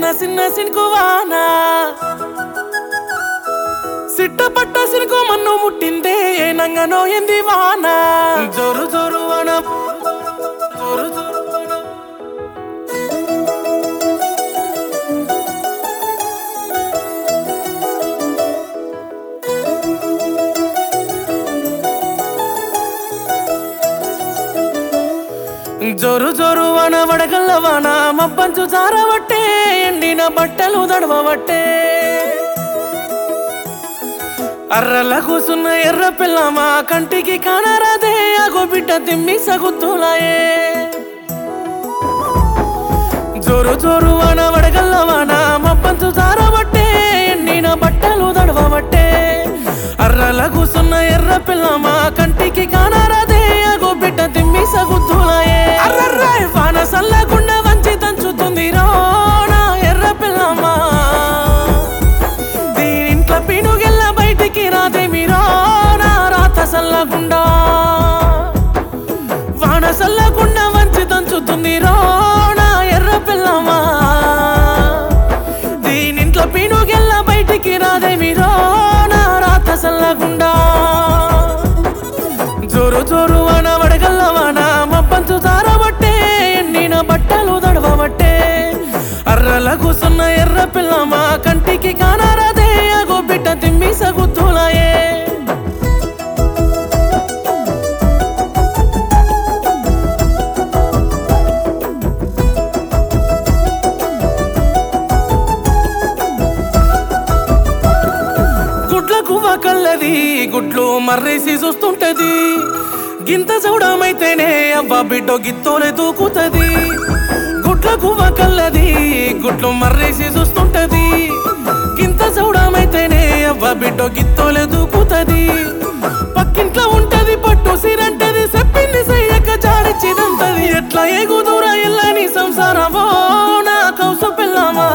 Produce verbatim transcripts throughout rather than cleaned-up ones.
చిన్న చిన్న సినుకువానా సిట్ట పట్ట సినుకు మన్ను ముట్టిందే నంగనో ఎంది వానా జోరు జోరు వాన జోరు జోరు వాన జోరు జోరు వాన వడగల్ల వాన మబ్బంచు జారవట్టే ఎండిన బట్టలు దడవబట్టే అర్రల కూసున్న ఎర్ర పిల్లమా కంటికి కానరాదే అగో బిడ్డ తిమ్మి సగుత్తులాయే జోరు జోరు వాన వడగల్ల వాన మబ్బంచు జారవట్టే ఎండిన బట్టలు దడవబట్టే అర్రల కూసున్న ఎర్ర పిల్లమా కంటికి కానరాదే అగో బిడ్డ తిమ్మి సగుత్తులాయే అర్రర్రే వాన సల్లగుండ వంచి దంచుతుంది రోనా ఎర్ర పిల్లమా దీంట్లో పినుగెల్ల బయటికి రాదే మీరోనా రాత సల్లగుండా వాన సల్లగుండ వంచి దంచుతుంది రోనా ఎర్ర పిల్లమా దీనింట్లో పినుగెల్ల బయటికి రాదే మీరోనా రాత సల్లగుండా జోరు జోరు వాన వడగల్ల వాన మబ్బంచు జారబట్టే ఎండిన బట్టలు దడవబట్టే అర్రల కూసున్న ఎర్ర పిల్లమా కంటికి కానరాదే అగో బిడ్డ తిమ్మి సగుత్తులాయే గుడ్ల గువ్వ కల్లది గుడ్లు మర్రేసి చూస్తుంటది గింత చూడమైతేనే అవ్వ బిడ్డో గిత్తోలే దూకుతది గుడ్ల గువ్వ కల్లది గుడ్లు మర్రేసి చూస్తుంటది గింత చూడమైతేనే అవ్వ బిడ్డో గిత్తోలే దూకుతది పక్కింట్లో ఉంటది పట్టు సిరంటది చెప్పింది సయ్యక జాడిచ్చిదంటది ఎట్లా ఎగుదూర ఎల్లని సంసారమో నా కౌసు పిల్లమా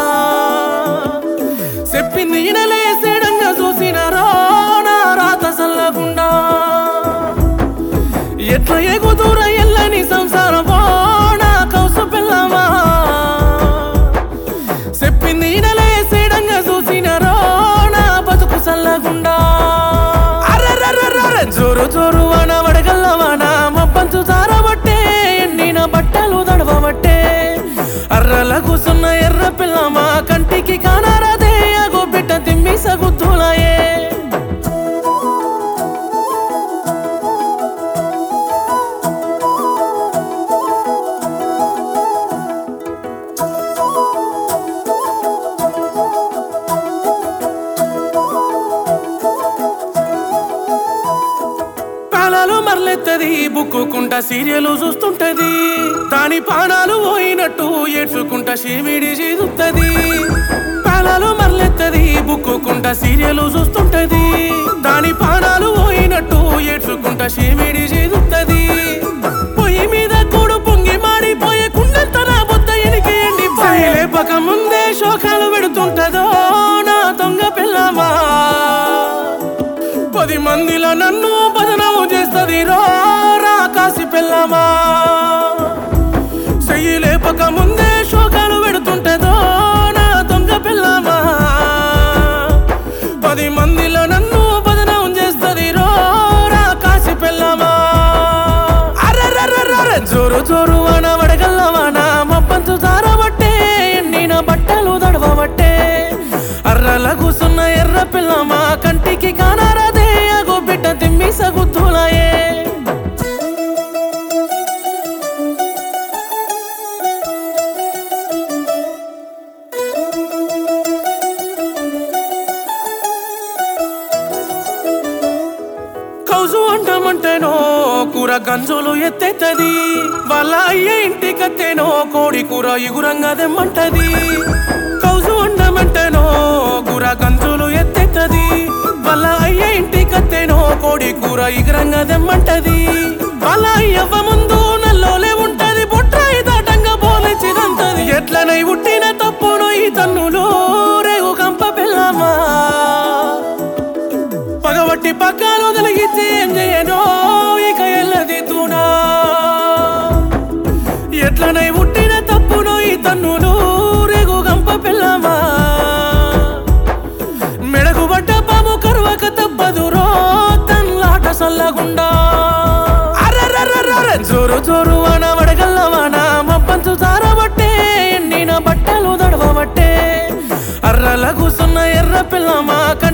చెప్పింది ఇనలే సేడంగా చూసినారో నా రాత సల్లగుండా ఎట్లా ఎగుదూర ఎల్లని సంసారమో నా కౌసు పిల్లమా చెప్పింది ఇనలే సేడంగా చూసినారో నా బతుకు సల్లగుండా అర్రర్రర్రర్ర జోరు జోరు వాన వడగల్ల వాన మబ్బంచు జారబట్టే ఎండిన బట్టలు దడవబట్టే అర్రల కూసున్న ఎర్ర పిల్లమా కంటికి కానరాదే అగో బిడ్డ తిమ్మి సగుత్తులాయే పానాలు మరలెత్తది బుక్కుకుంటా సీరియలు చూస్తుంటది దాని పానాలు పోయినట్టు ఏడ్చుకుంటా షీమిడి చీదుతుంది పానాలు మరలెత్తది బుక్కుకుంటా సీరియలు చూస్తుంటది దాని పానాలు పోయినట్టు ఏడ్చుకుంటా షీమిడి చీదుతుంది పొయ్యి మీద కూడు పొంగి మాడిపోయే కుండంత నా బొద్ద ఎనికి ఎండి లేపక ముందే శోకాలు పెడుతుంటదో నా దొంగ పిల్లమా పది మందిలో నన్ను బదనాము చేస్తది రో రాకాసి పిల్లమా చెయ్యి లేపక ముందే శోకాలు పెడుతుంటదో నా దొంగ పిల్లమా పది మందిలో నన్ను బదనాము చేస్తది రో రాకాసి పిల్లమా అర్రర్రర్రర్ర జోరు జోరు వాన వడగల్ల వాన మబ్బంచు జారబట్టే ఎండిన బట్టలు దడవబట్టే అర్రల కూసున్న ఎర్ర పిల్లమా కంటికి కానరాదే అగో బిడ్డ తిమ్మి సగుత్తులాయే కౌసు అంటమంటేనో కూర గంజులు ఎత్తెత్తది వాళ్ళ అయ్యే ఇంటికత్తేనో కోడి కూర ఇగురంగా దెమ్మంటది కౌసు అంటమంటేనో కూర గంజులు ఎత్తెత్తది వాళ్ళ అయ్యే ఇంటికత్తేనో కోడి కూర ఇగురంగా దెమ్మంటది వాళ్ళ అయ్యవ్వ ముందు నల్లోలే ఉంటది బొట్రాయి దాటంగా పోలిచిదంటది ఎట్లనై పుట్టిన తప్పును ఈ తన్నులు రేగు కంప పిల్లమా పగబట్టి పక్కలు తొలగిచ్చి ఏం చేయనో ఇక ఎల్లది తూనా ఎట్లనై పుట్టిన తప్పును ఈ తన్నులు రేగు కంప జోరు వాన వడగల్ల వాన మబ్బంచు జారబట్టే ఎండిన బట్టలు దడవబట్టే అర్రల కూసున్న ఎర్ర పిల్లమా